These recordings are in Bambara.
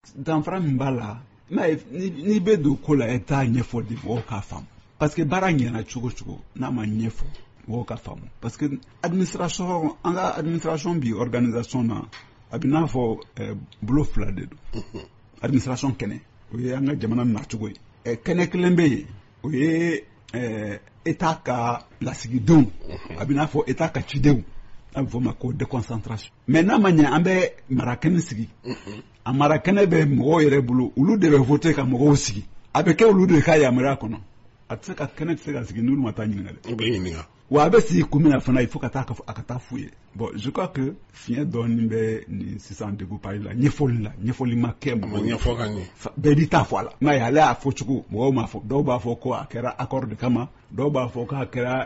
danfara min b'a la n'i bɛ don ko la i t'a ɲɛfɔ de mɔgɔw k'a faamu parce que baara ɲɛna cogo cogo n'a ma ɲɛfɔ mɔgɔw ka faamu parce que administration an ka administration bi organisation na a bɛ n'a fɔ bolo fila de don administration kɛnɛ o ye an ka jamana nacogo ye kɛnɛ kelen bɛ yen o ye État ka lasigidenw a bɛ n'a fɔ État ka cidenw a bɛ fɔ o ma ko déconcentration mais n'a ma ɲɛ an bɛ marakɛnɛ sigi a marakɛnɛ bɛ mɔgɔw yɛrɛ bolo olu de bɛ voter ka mɔgɔw sigi a bɛ kɛ olu de ka yamaruya kɔnɔ a tɛ se ka kɛnɛ tɛ se ka sigi n'olu ma taa ɲininka wa a bɛ sigi kun min na fana il faut a ka taa f'u ye bon je crois que fiɲɛ dɔɔnin bɛ nin sisan degun pari la ɲɛfɔli ma kɛ mɔgɔw ɲɛfɔ ka ɲɛ bɛɛ b'i ta fɔ a la nka ale y'a fɔ cogo mɔgɔw m'a fɔ dɔw b'a fɔ ko a kɛra accord de kama dɔw b'a fɔ k'a kɛra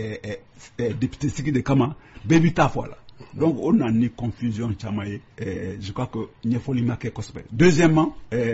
député sigi de kama bɛɛ b'i ta fɔ a la donc on a ni confusion caman ye je crois que ɲɛfɔli ma kɛ kosɛbɛ deuxièmement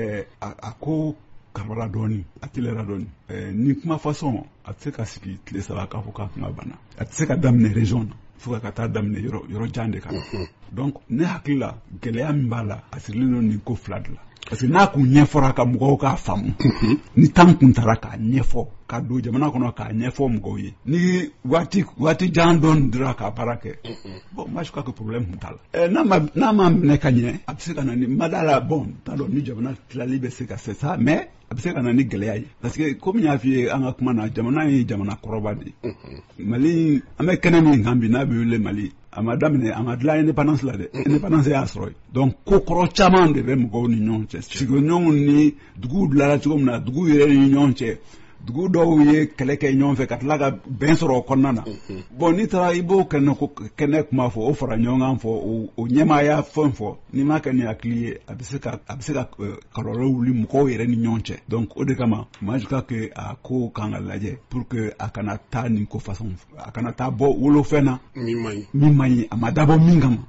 a ko karala dɔɔnin a telera dɔɔnin ni kuma façon a tɛ se ka sigi tile saba k'a fɔ k'a kuma banna a tɛ se ka daminɛ région na fo ka taa daminɛ yɔrɔ jan de kan donc ne hakili la gɛlɛya min b'a la a sirilen don nin ko fila de la parce que n'a kun ɲɛfɔra ka mɔgɔw k'a faamu ni temps kun taara k'a ɲɛfɔ ka don jamana kɔnɔ k'a ɲɛfɔ mɔgɔw ye ni waati jan dɔɔnin dira k'a baara kɛ bon moi je crois que problème kun t'a la n'a ma minɛ ka ɲɛ a bɛ se ka na ni mada la bon t'a dɔn ni jamana tilali bɛ se ka c'est ça mais a bɛ se ka na ni gɛlɛya ye parce que komi y'a f'i ye an ka kuma na jamana ye jamana kɔrɔba de ye Mali an bɛ kɛnɛ min kan bi n'a bɛ wele Mali a ma daminɛ a ma dilan indépendance la dɛ indépendance y'a sɔrɔ ye donc ko kɔrɔ caman de bɛ mɔgɔw ni ɲɔgɔn cɛ sigiɲɔgɔnw ni duguw dilanna cogo min na duguw yɛrɛ ni ɲɔgɔn cɛ dugu dɔw ye kɛlɛ kɛ ɲɔgɔn fɛ ka tila ka bɛn sɔrɔ o kɔnɔna na bon n'i taara i b'o kɛnɛ kuma fɔ o fara ɲɔgɔn kan fɔ o ɲɛmaaya fɛn fɔ n'i m'a kɛ ni hakili ye a bɛ se ka kɔlɔlɔ wuli mɔgɔw yɛrɛ ni ɲɔgɔn cɛ donc o de kama moi je crois que a ko kan ka lajɛ pour que a kana taa nin ko façon a kana taa bɔ wolofɛn na min man ɲi a ma dabɔ min kama